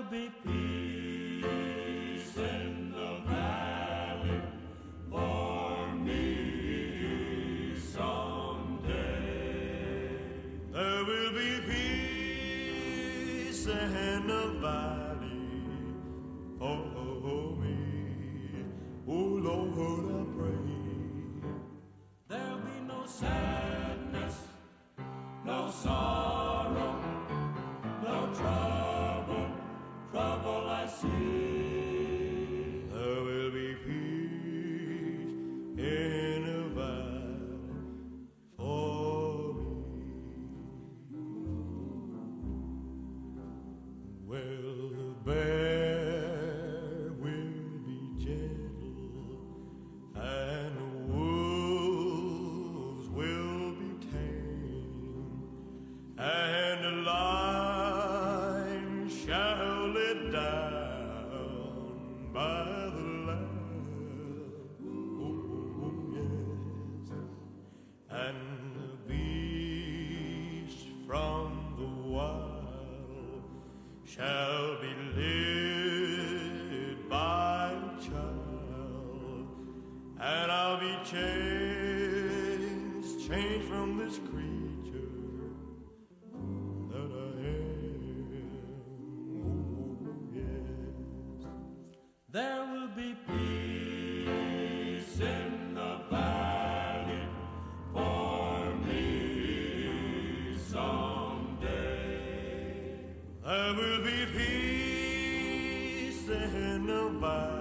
be peace in the valley for me someday. There will be peace in the valley for me. Oh Lord, I pray. There'll be no sadness, no sorrow, no trouble I see. There will be peace in the valley for me. Well, the bear will be gentle and the wolves will be tame, and the lion shall lay down by the lamb. Oh, yes. And the beast from the wild shall be led by a child, and I'll be changed from this creature that I am. Oh, yes. There will be peace in the valley for me someday. There will be peace in the valley